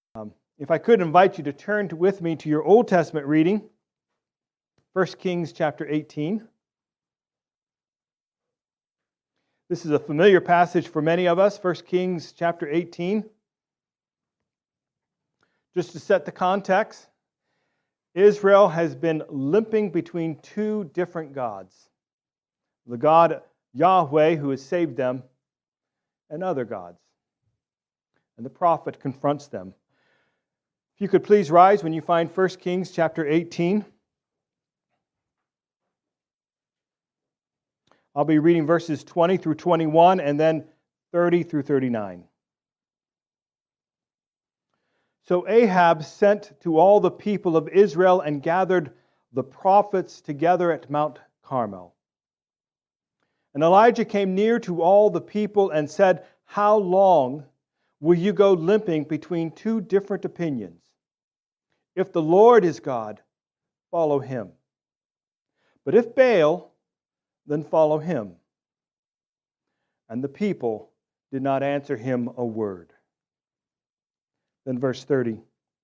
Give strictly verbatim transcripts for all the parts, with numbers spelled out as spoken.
Um, if I could invite you to turn to, with me to your Old Testament reading, First Kings chapter eighteen. This is a familiar passage for many of us, First Kings chapter eighteen. Just to set the context, Israel has been limping between two different gods. The God Yahweh, who has saved them, and other gods. And the prophet confronts them. If you could please rise when you find First Kings chapter eighteen. I'll be reading verses twenty through twenty-one and then thirty through thirty-nine. So Ahab sent to all the people of Israel and gathered the prophets together at Mount Carmel. And Elijah came near to all the people and said, "How long will you go limping between two different opinions? If the Lord is God, follow him. But if Baal, then follow him." And the people did not answer him a word. Then verse thirty.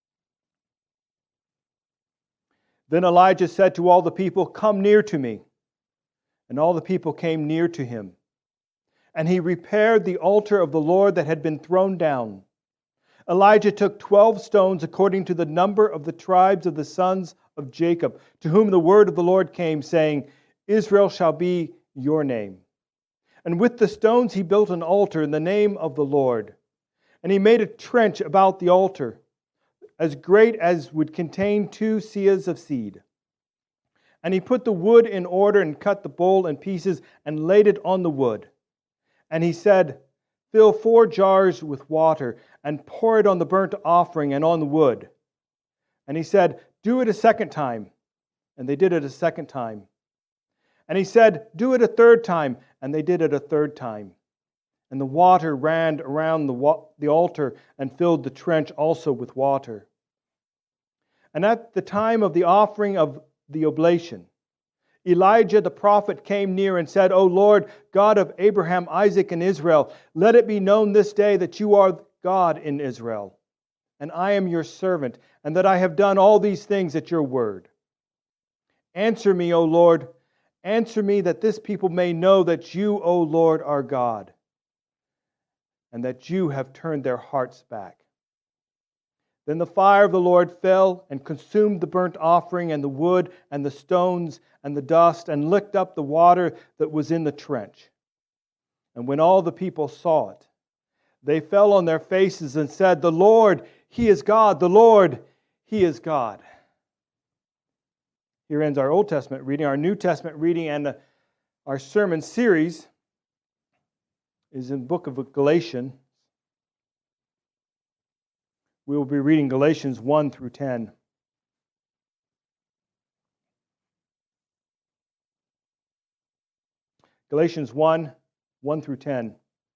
Then Elijah said to all the people, "Come near to me." And all the people came near to him. And he repaired the altar of the Lord that had been thrown down. Elijah took twelve stones according to the number of the tribes of the sons of Jacob, to whom the word of the Lord came, saying, "Israel shall be your name." And with the stones he built an altar in the name of the Lord. And he made a trench about the altar, as great as would contain two seahs of seed. And he put the wood in order and cut the bowl in pieces and laid it on the wood. And he said, "Fill four jars with water and pour it on the burnt offering and on the wood." And he said, "Do it a second time." And they did it a second time. And he said, "Do it a third time." And they did it a third time. And the water ran around the, wa- the altar and filled the trench also with water. And at the time of the offering of the oblation, Elijah the prophet came near and said, "O Lord, God of Abraham, Isaac, and Israel, let it be known this day that you are God in Israel, and I am your servant, and that I have done all these things at your word. Answer me, O Lord, answer me, that this people may know that you, O Lord, are God, and that you have turned their hearts back." Then the fire of the Lord fell and consumed the burnt offering and the wood and the stones and the dust and licked up the water that was in the trench. And when all the people saw it, they fell on their faces and said, "The Lord, He is God. The Lord, He is God." Here ends our Old Testament reading. Our New Testament reading and our sermon series is in the book of Galatians. We will be reading Galatians one through ten. Galatians one, one through ten.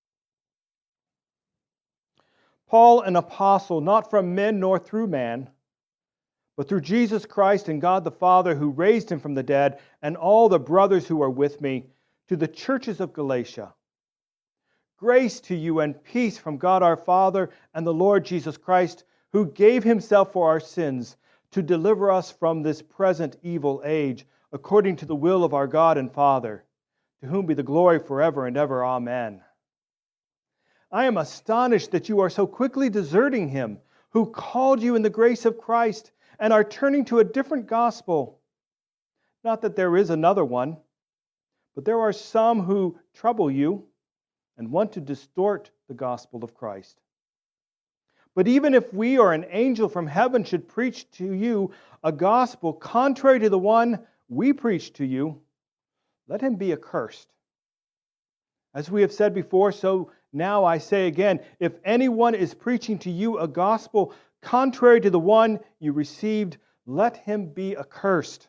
Paul, an apostle, not from men nor through man, but through Jesus Christ and God the Father, who raised him from the dead, and all the brothers who are with me, to the churches of Galatia. Grace to you and peace from God our Father and the Lord Jesus Christ, who gave himself for our sins to deliver us from this present evil age, according to the will of our God and Father, to whom be the glory forever and ever. Amen. I am astonished that you are so quickly deserting him who called you in the grace of Christ and are turning to a different gospel. Not that there is another one, but there are some who trouble you and want to distort the gospel of Christ. But even if we or an angel from heaven should preach to you a gospel contrary to the one we preach to you, let him be accursed. As we have said before, so now I say again, if anyone is preaching to you a gospel contrary to the one you received, let him be accursed.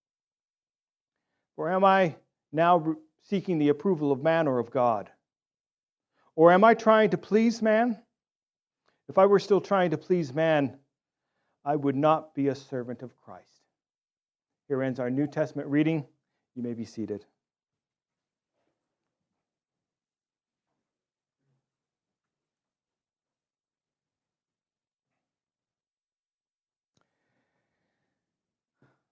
For am I now seeking the approval of man or of God? Or am I trying to please man? If I were still trying to please man, I would not be a servant of Christ. Here ends our New Testament reading. You may be seated.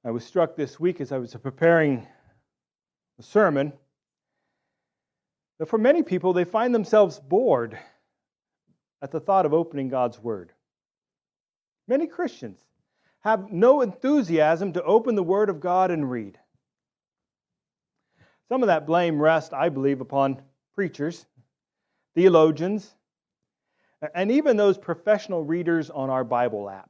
I was struck this week as I was preparing a sermon that for many people, they find themselves bored at the thought of opening God's Word. Many Christians have no enthusiasm to open the Word of God and read. Some of that blame rests, I believe, upon preachers, theologians, and even those professional readers on our Bible apps.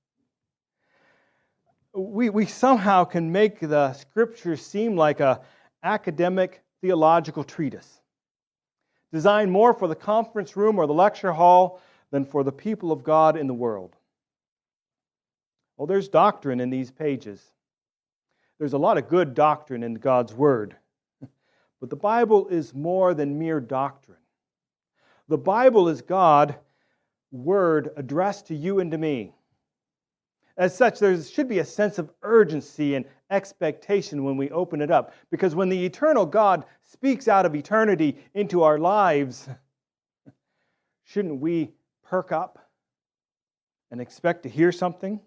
We, we somehow can make the Scriptures seem like an academic theological treatise, designed more for the conference room or the lecture hall than for the people of God in the world. Well, there's doctrine in these pages. There's a lot of good doctrine in God's Word. But the Bible is more than mere doctrine. The Bible is God's Word addressed to you and to me. As such, there should be a sense of urgency and expectation when we open it up. Because when the eternal God speaks out of eternity into our lives, shouldn't we perk up and expect to hear something?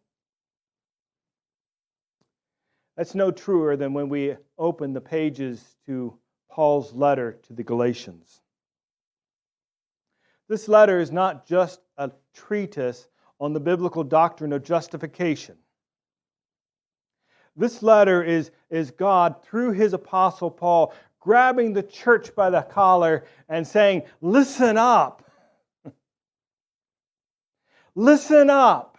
That's no truer than when we open the pages to Paul's letter to the Galatians. This letter is not just a treatise on the biblical doctrine of justification. This letter is, is God, through His apostle Paul, grabbing the church by the collar and saying, listen up. Listen up.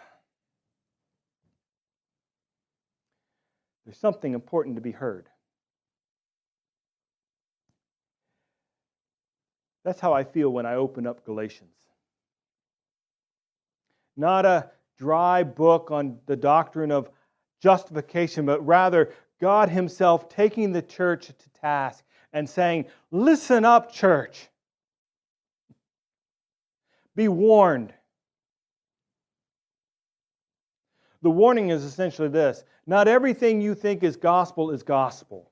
There's something important to be heard. That's how I feel when I open up Galatians. Not a dry book on the doctrine of justification, but rather God Himself taking the church to task and saying, listen up, church. Be warned. The warning is essentially this: not everything you think is gospel is gospel.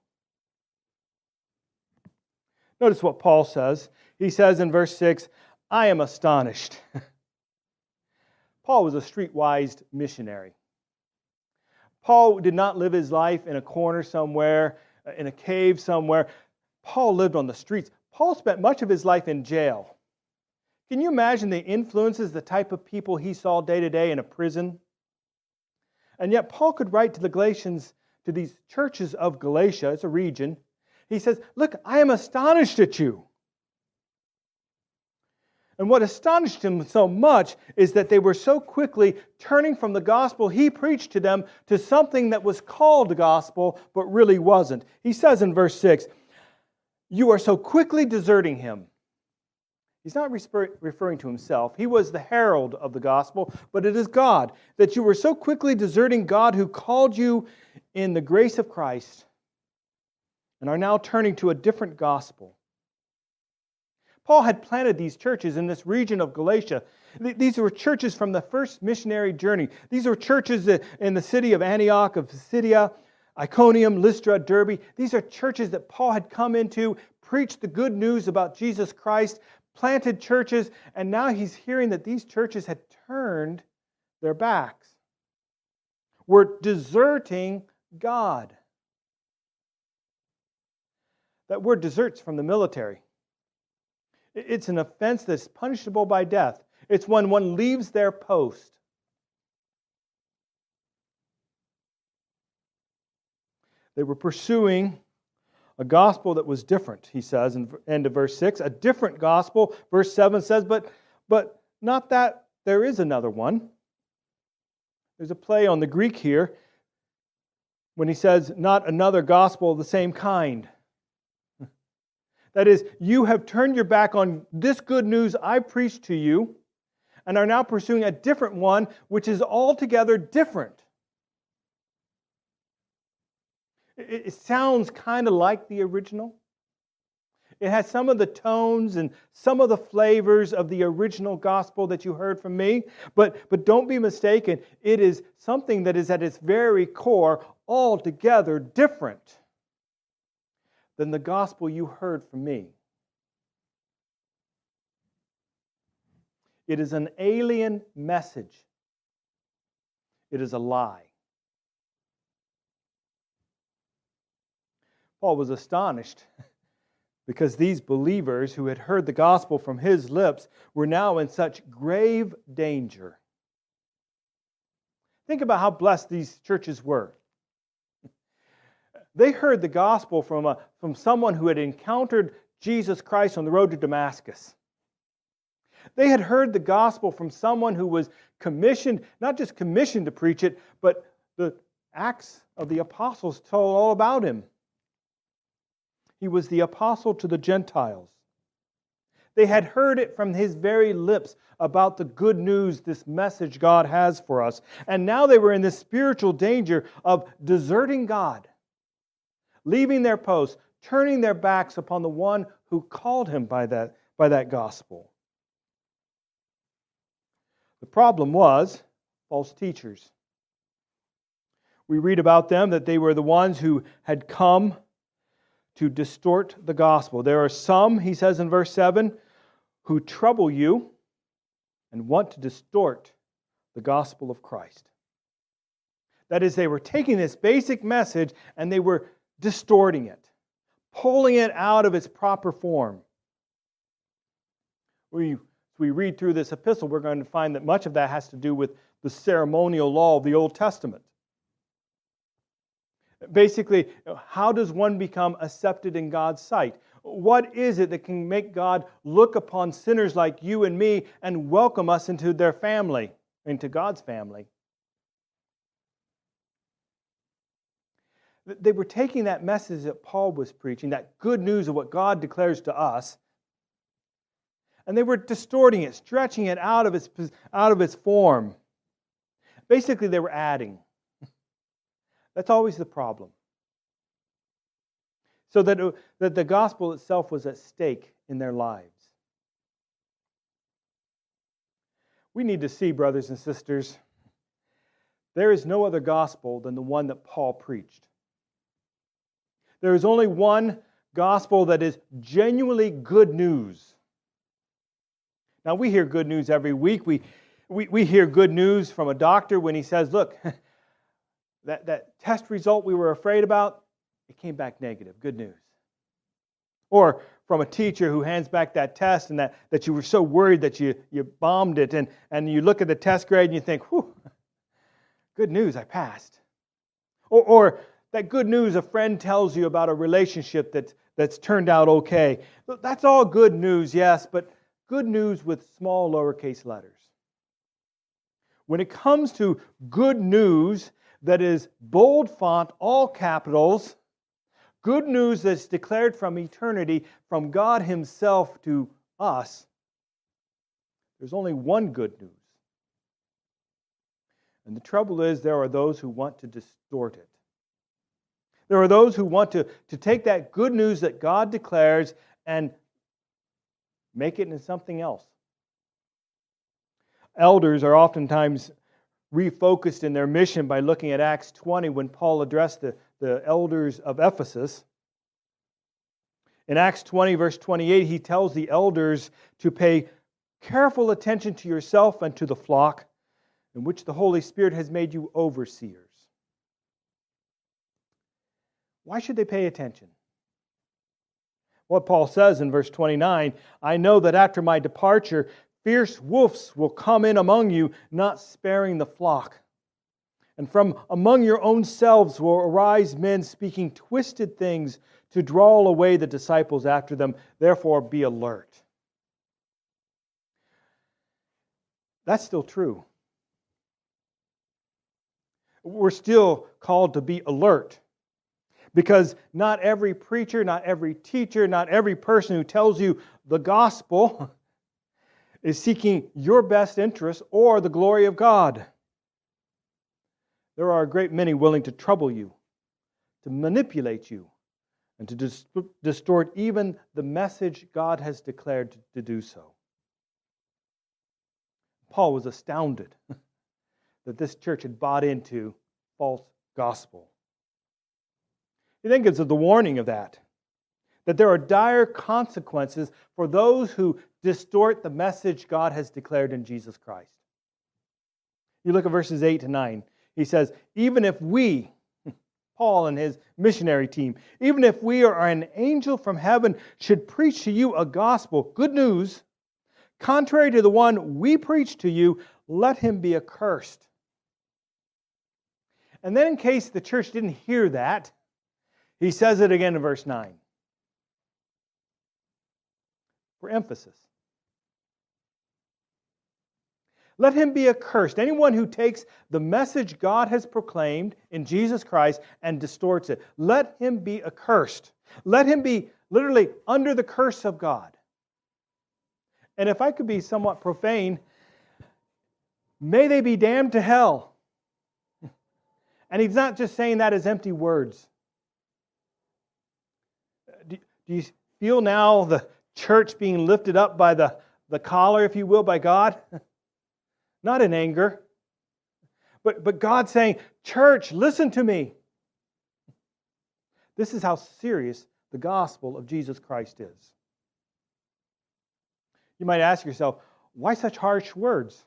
Notice what Paul says. He says in verse six, I am astonished. Paul was a streetwise missionary. Paul did not live his life in a corner somewhere, in a cave somewhere. Paul lived on the streets. Paul spent much of his life in jail. Can you imagine the influences, the type of people he saw day to day in a prison? And yet Paul could write to the Galatians, to these churches of Galatia, it's a region. He says, look, I am astonished at you. And what astonished him so much is that they were so quickly turning from the gospel he preached to them to something that was called the gospel, but really wasn't. He says in verse six, you are so quickly deserting Him. He's not referring to himself. He was the herald of the gospel, but it is God, that you were so quickly deserting God who called you in the grace of Christ and are now turning to a different gospel. Paul had planted these churches in this region of Galatia. These were churches from the first missionary journey. These were churches in the city of Antioch, of Pisidia, Iconium, Lystra, Derbe. These are churches that Paul had come into, preached the good news about Jesus Christ, planted churches, and now he's hearing that these churches had turned their backs, were deserting God. That word deserts from the military. It's an offense that's punishable by death. It's when one leaves their post. They were pursuing a gospel that was different, he says in the end of verse six. A different gospel. Verse seven says, but, but not that there is another one. There's a play on the Greek here when he says, not another gospel of the same kind. That is, you have turned your back on this good news I preached to you and are now pursuing a different one which is altogether different. It sounds kind of like the original. It has some of the tones and some of the flavors of the original gospel that you heard from me. But, but don't be mistaken, it is something that is at its very core altogether different than the gospel you heard from me. It is an alien message. It is a lie. Paul was astonished because these believers who had heard the gospel from his lips were now in such grave danger. Think about how blessed these churches were. They heard the gospel from, a, from someone who had encountered Jesus Christ on the road to Damascus. They had heard the gospel from someone who was commissioned, not just commissioned to preach it, but the Acts of the Apostles told all about him. He was the apostle to the Gentiles. They had heard it from his very lips about the good news, this message God has for us. And now they were in this spiritual danger of deserting God, leaving their posts, turning their backs upon the one who called him by that, by that gospel. The problem was false teachers. We read about them that they were the ones who had come to distort the gospel. There are some, he says in verse seven, who trouble you and want to distort the gospel of Christ. That is, they were taking this basic message and they were distorting it, pulling it out of its proper form. We, as we read through this epistle, we're going to find that much of that has to do with the ceremonial law of the Old Testament. Basically, how does one become accepted in God's sight? What is it that can make God look upon sinners like you and me and welcome us into their family, into God's family? They were taking that message that Paul was preaching, that good news of what God declares to us, and they were distorting it, stretching it out of its, out of its form. Basically, they were adding. That's always the problem. So that, it, that the gospel itself was at stake in their lives. We need to see, brothers and sisters, there is no other gospel than the one that Paul preached. There is only one gospel that is genuinely good news. Now, we hear good news every week. We, we, we hear good news from a doctor when he says, look, That, that test result we were afraid about, it came back negative. Good news. Or from a teacher who hands back that test and that, that you were so worried that you, you bombed it, and, and you look at the test grade and you think, whew, good news, I passed. Or, or that good news a friend tells you about a relationship that, that's turned out okay. That's all good news, yes, but good news with small lowercase letters. When it comes to good news that is bold font, all capitals, good news that's declared from eternity, from God Himself to us, there's only one good news. And the trouble is, there are those who want to distort it. There are those who want to, to take that good news that God declares and make it into something else. Elders are oftentimes refocused in their mission by looking at Acts twenty when Paul addressed the, the elders of Ephesus. In Acts twenty, verse twenty-eight, he tells the elders to pay careful attention to yourself and to the flock in which the Holy Spirit has made you overseers. Why should they pay attention? What Paul says in verse twenty-nine, I know that after my departure, fierce wolves will come in among you, not sparing the flock. And from among your own selves will arise men speaking twisted things to draw away the disciples after them. Therefore, be alert. That's still true. We're still called to be alert. Because not every preacher, not every teacher, not every person who tells you the gospel is seeking your best interest or the glory of God. There are a great many willing to trouble you, to manipulate you, and to dis- distort even the message God has declared to, to do so. Paul was astounded that this church had bought into false gospel. He then gives us the warning of that, that there are dire consequences for those who distort the message God has declared in Jesus Christ. You look at verses eight to nine. He says, even if we, Paul and his missionary team. Even if we or an angel from heaven should preach to you a gospel, good news, contrary to the one we preach to you, let him be accursed. And then in case the church didn't hear that, he says it again in verse nine. For emphasis. Let him be accursed. Anyone who takes the message God has proclaimed in Jesus Christ and distorts it. Let him be accursed. Let him be literally under the curse of God. And if I could be somewhat profane, may they be damned to hell. And he's not just saying that as empty words. Do, do you feel now the church being lifted up by the, the collar, if you will, by God? Not in anger. But, but God saying, church, listen to me. This is how serious the gospel of Jesus Christ is. You might ask yourself, why such harsh words?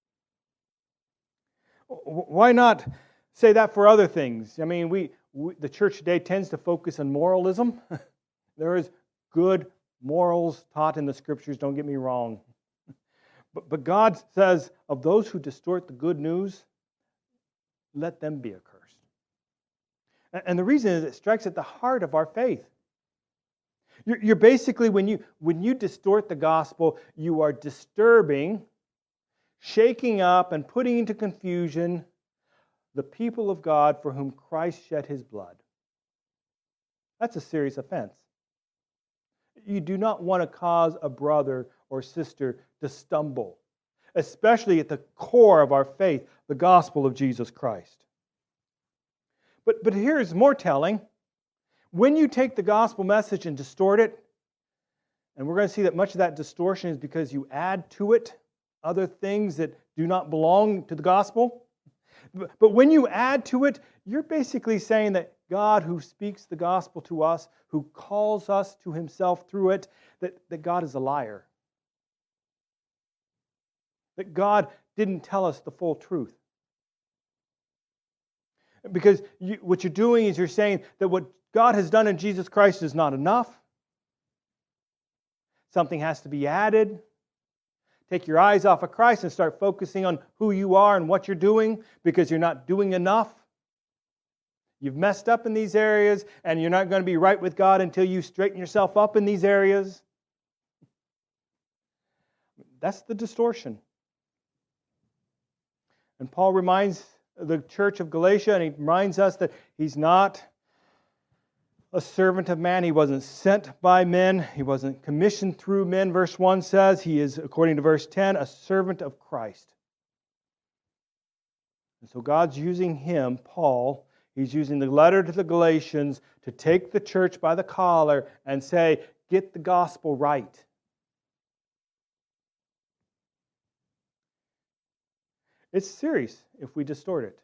Why not say that for other things? I mean, we, we the church today tends to focus on moralism. There is good morals taught in the Scriptures, don't get me wrong. But, but God says, of those who distort the good news, let them be accursed. And, and the reason is it strikes at the heart of our faith. You're, you're basically, when you, when you distort the gospel, you are disturbing, shaking up, and putting into confusion the people of God for whom Christ shed His blood. That's a serious offense. You do not want to cause a brother or sister to stumble, especially at the core of our faith, the gospel of Jesus Christ. But, but here's more telling. When you take the gospel message and distort it, and we're going to see that much of that distortion is because you add to it other things that do not belong to the gospel. But when you add to it, you're basically saying that God, who speaks the gospel to us, who calls us to Himself through it, that, that God is a liar. That God didn't tell us the full truth. Because you, what you're doing is you're saying that what God has done in Jesus Christ is not enough. Something has to be added. Take your eyes off of Christ and start focusing on who you are and what you're doing, because you're not doing enough. You've messed up in these areas, and you're not going to be right with God until you straighten yourself up in these areas. That's the distortion. And Paul reminds the church of Galatia, and he reminds us that he's not a servant of man. He wasn't sent by men. He wasn't commissioned through men, verse one says. He is, according to verse ten, a servant of Christ. And so God's using him, Paul, He's using the letter to the Galatians to take the church by the collar and say, get the gospel right. It's serious if we distort it.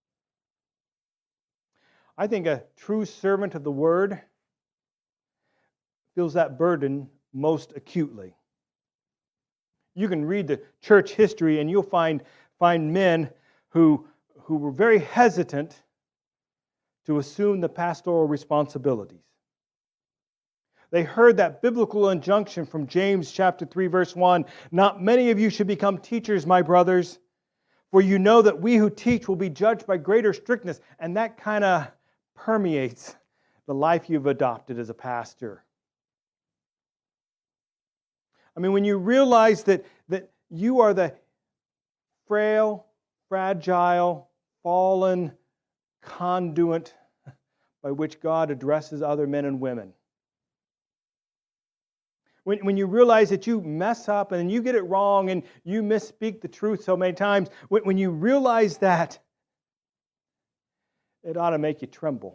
I think a true servant of the word feels that burden most acutely. You can read the church history and you'll find, find men who, who were very hesitant to assume the pastoral responsibilities. They heard that biblical injunction from James chapter three, verse one, not many of you should become teachers, my brothers, for you know that we who teach will be judged by greater strictness. And that kind of permeates the life you've adopted as a pastor. I mean, when you realize that, that you are the frail, fragile, fallen conduit by which God addresses other men and women. When, when you realize that you mess up and you get it wrong and you misspeak the truth so many times, when, when you realize that, it ought to make you tremble.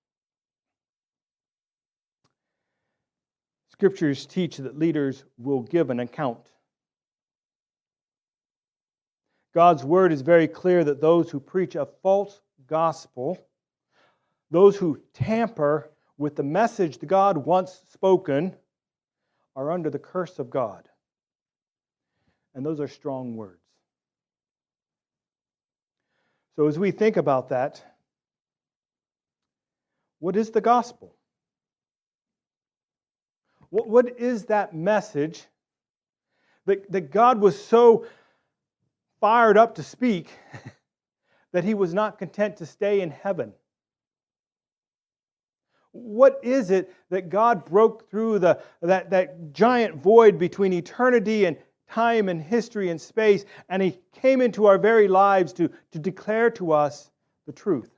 Scriptures teach that leaders will give an account. God's word is very clear that those who preach a false gospel, those who tamper with the message that God once spoken, are under the curse of God. And those are strong words. So as we think about that, What is the gospel? What, what is that message that, that God was so fired up to speak that he was not content to stay in heaven? What is it that God broke through the, that, that giant void between eternity and time and history and space, and he came into our very lives to, to declare to us the truth?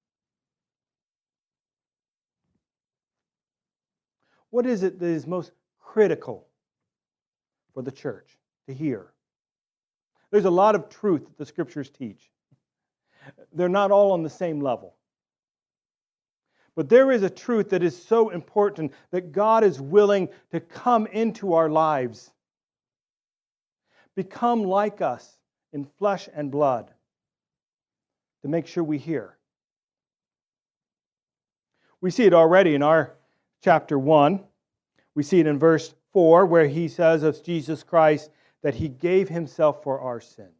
What is it that is most critical for the church to hear? There's a lot of truth that the Scriptures teach. They're not all on the same level. But there is a truth that is so important that God is willing to come into our lives, become like us in flesh and blood, to make sure we hear. We see it already in our chapter one. We see it in verse four, where he says of Jesus Christ that he gave himself for our sins.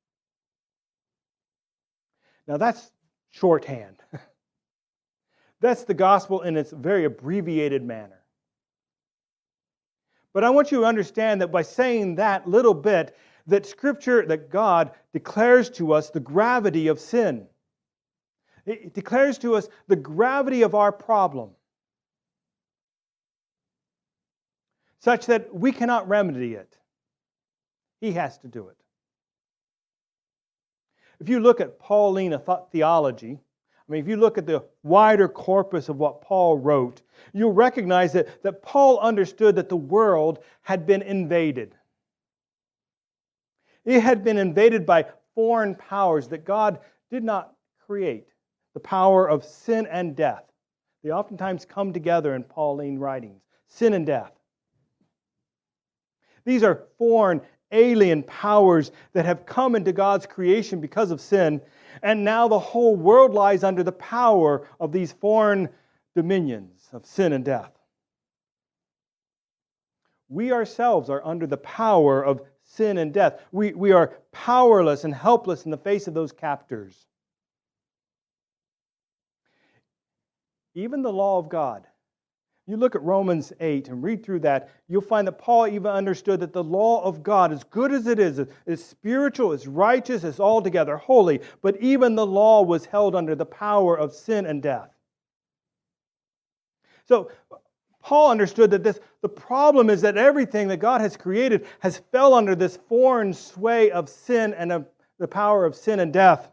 Now that's shorthand. That's the gospel in its very abbreviated manner. But I want you to understand that by saying that little bit, that Scripture, that God declares to us the gravity of sin. It declares to us the gravity of our problem, such that we cannot remedy it. He has to do it. If you look at Pauline theology, I mean, if you look at the wider corpus of what Paul wrote, you'll recognize that, that Paul understood that the world had been invaded. It had been invaded by foreign powers that God did not create. The power of sin and death. They oftentimes come together in Pauline writings. Sin and death. These are foreign, alien powers that have come into God's creation because of sin, and now the whole world lies under the power of these foreign dominions of sin and death. We ourselves are under the power of sin and death. We, we are powerless and helpless in the face of those captors. Even the law of God. You look at Romans eight and read through that, you'll find that Paul even understood that the law of God, as good as it is, is spiritual, is righteous, is altogether holy, but even the law was held under the power of sin and death. So Paul understood that this, the problem is that everything that God has created has fell under this foreign sway of sin and of the power of sin and death.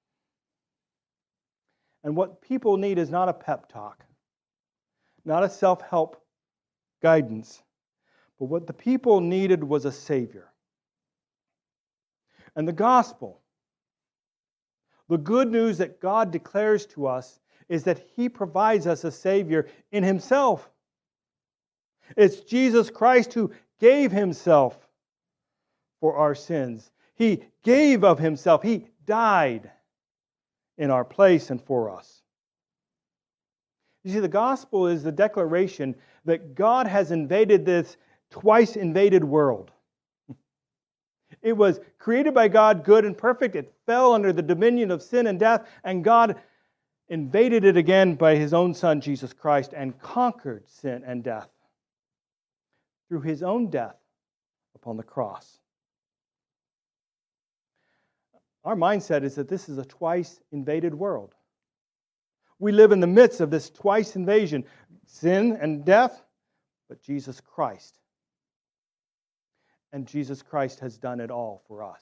And what people need is not a pep talk, not a self-help guidance, but what the people needed was a Savior. And the gospel, the good news that God declares to us, is that He provides us a Savior in Himself. It's Jesus Christ who gave Himself for our sins. He gave of Himself. He died in our place and for us. You see, the gospel is the declaration that God has invaded this twice invaded world. It was created by God, good and perfect. It fell under the dominion of sin and death, and God invaded it again by His own Son, Jesus Christ, and conquered sin and death through His own death upon the cross. Our mindset is that this is a twice invaded world. We live in the midst of this twice invasion, sin and death, but Jesus Christ. And Jesus Christ has done it all for us.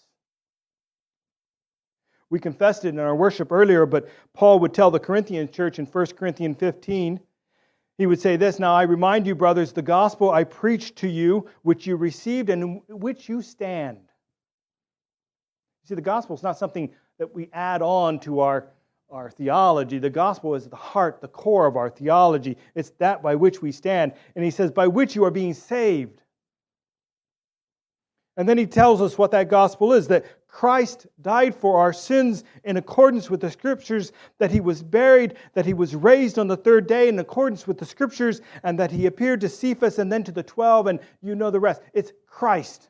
We confessed it in our worship earlier, but Paul would tell the Corinthian church in First Corinthians fifteen, he would say this, "Now I remind you, brothers, the gospel I preached to you, which you received and in which you stand." You see, the gospel is not something that we add on to our, our theology. The gospel is the heart, the core of our theology. It's that by which we stand. And he says, by which you are being saved. And then he tells us what that gospel is, that Christ died for our sins in accordance with the Scriptures, that He was buried, that He was raised on the third day in accordance with the Scriptures, and that He appeared to Cephas and then to the twelve, and you know the rest. It's Christ.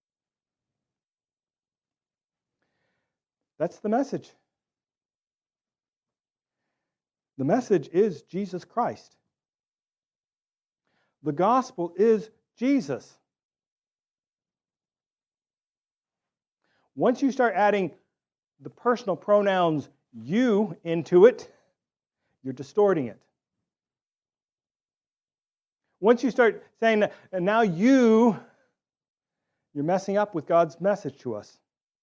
That's the message. The message is Jesus Christ. The gospel is Jesus. Once you start adding the personal pronouns you into it, you're distorting it. Once you start saying, and now you, you're messing up with God's message to us.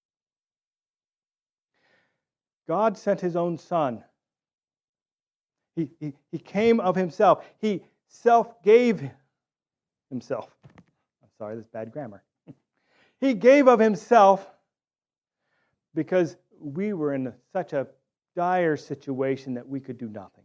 God sent His own Son. He, he, he came of Himself. He self-gave Himself. I'm sorry, that's bad grammar. He gave of Himself because we were in such a dire situation that we could do nothing.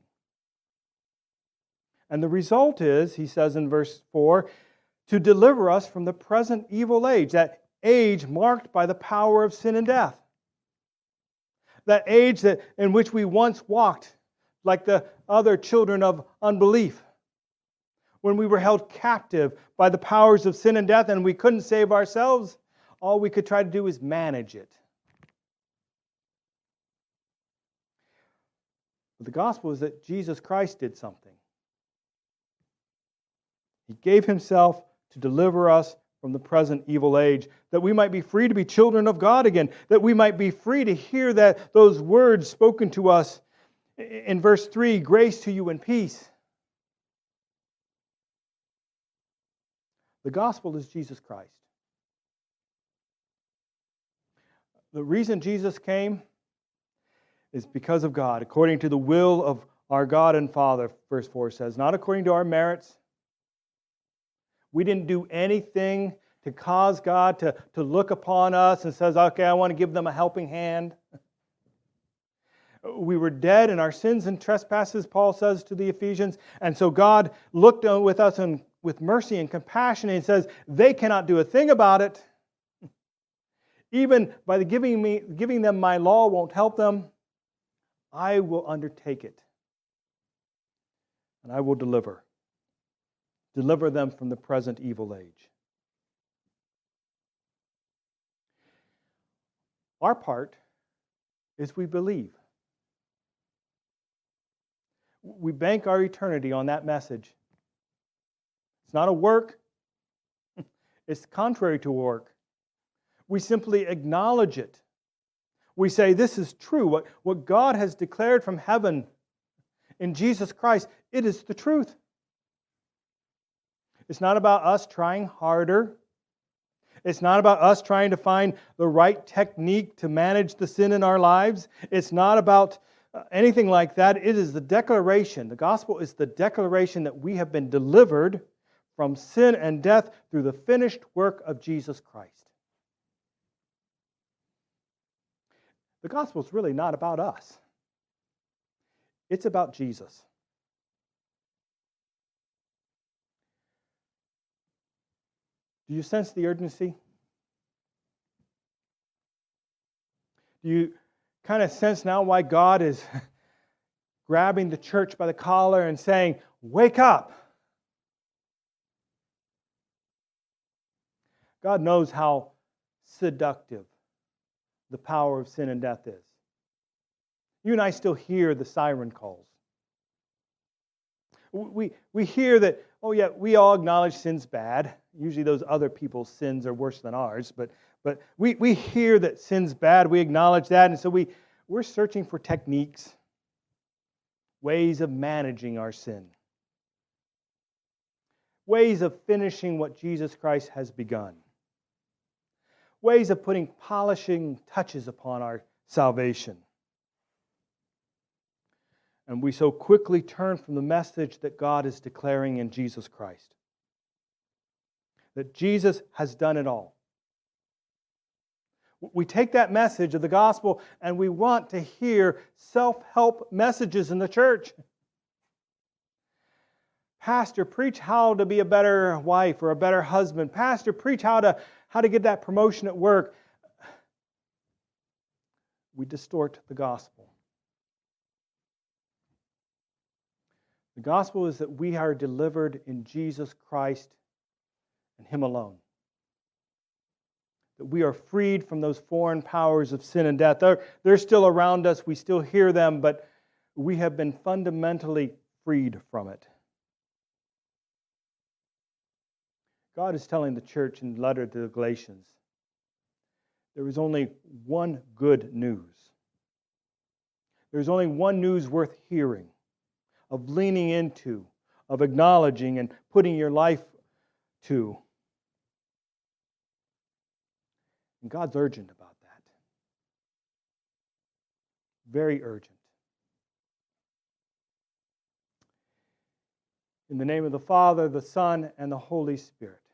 And the result is, he says in verse four, to deliver us from the present evil age, that age marked by the power of sin and death. That age that in which we once walked like the other children of unbelief, when we were held captive by the powers of sin and death and we couldn't save ourselves, all we could try to do is manage it. But the gospel is that Jesus Christ did something. He gave Himself to deliver us from the present evil age, that we might be free to be children of God again, that we might be free to hear that those words spoken to us in verse three, grace to you and peace. The gospel is Jesus Christ. The reason Jesus came is because of God, according to the will of our God and Father, verse four says, not according to our merits. We didn't do anything to cause God to, to look upon us and says, okay, I want to give them a helping hand. We were dead in our sins and trespasses, Paul says to the Ephesians, and so God looked with us and with mercy and compassion and says, they cannot do a thing about it. Even by the giving me, giving them my law won't help them. I will undertake it. And I will deliver. Deliver them from the present evil age. Our part is we believe. We bank our eternity on that message. It's not a work. It's contrary to work. We simply acknowledge it. We say, this is true. What, what God has declared from heaven in Jesus Christ, it is the truth. It's not about us trying harder. It's not about us trying to find the right technique to manage the sin in our lives. It's not about anything like that. It is the declaration. The gospel is the declaration that we have been delivered from sin and death through the finished work of Jesus Christ. The gospel is really not about us. It's about Jesus. Do you sense the urgency? Do you kind of sense now why God is grabbing the church by the collar and saying, wake up? God knows how seductive the power of sin and death is. You and I still hear the siren calls. We, we hear that, oh yeah, we all acknowledge sin's bad. Usually those other people's sins are worse than ours, but, but we, we hear that sin's bad. We acknowledge that, and so we, we're searching for techniques, ways of managing our sin, ways of finishing what Jesus Christ has begun, ways of putting polishing touches upon our salvation. And we so quickly turn from the message that God is declaring in Jesus Christ. That Jesus has done it all. We take that message of the gospel and we want to hear self-help messages in the church. Pastor, preach how to be a better wife or a better husband. Pastor, preach how to, how to get that promotion at work. We distort the gospel. The gospel is that we are delivered in Jesus Christ and Him alone. That we are freed from those foreign powers of sin and death. They're, they're still around us. We still hear them, but we have been fundamentally freed from it. God is telling the church in the letter to the Galatians, there is only one good news. There's only one news worth hearing, of leaning into, of acknowledging and putting your life to. And God's urgent about that. Very urgent. In the name of the Father, the Son, and the Holy Spirit.